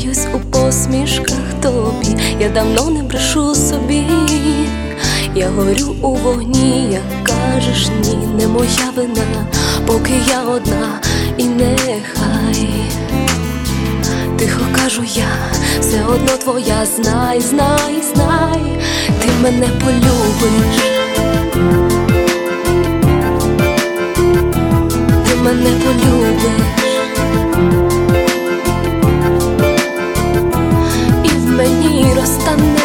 Кохаюсь у посмішках тобі, я давно не брешу собі. Я горю у вогні, як кажеш ні, не моя вина, поки я одна, і нехай тихо кажу я, все одно твоя, знай, знай, знай, ти мене полюбиш, ти мене полюбиш, і в мені розтанеш,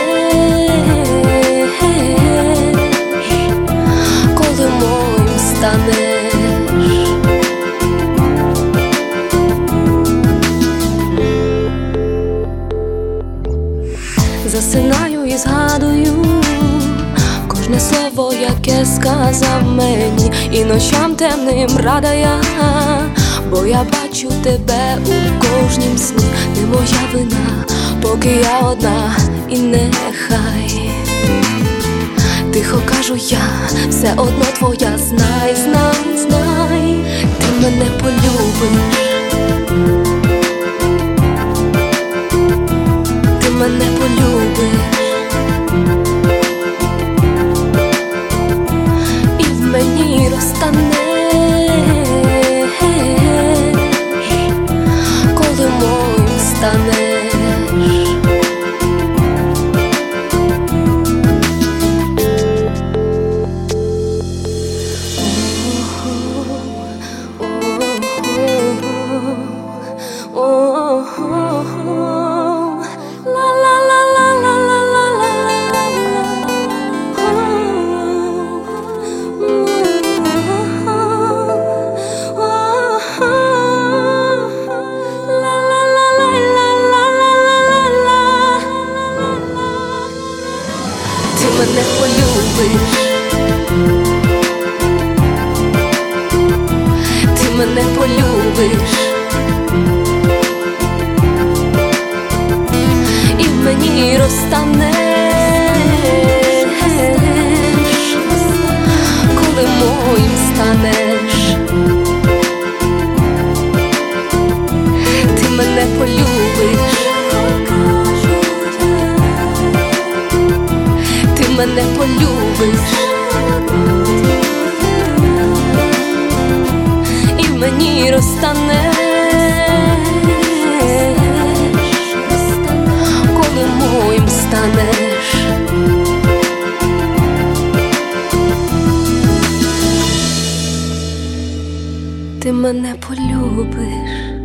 коли моїм станеш. Засинаю і згадую кожне слово, яке сказав мені, і ночам темним рада я, бо я бачу тебе у кожнім сні. Не моя вина, поки я одна, і нехай тихо кажу я, все одно твоя, знай, знай, знай, ти мене полюбиш, ти мене полюбиш, і в мені розтанеш, коли моїм станеш. Ти мене полюбиш, ти мене полюбиш, і в мені розтанеш, коли моїм станеш. Ти мене полюбиш, ти мене полюбиш, і в мені розтанеш, коли моїм станеш. Ти мене полюбиш.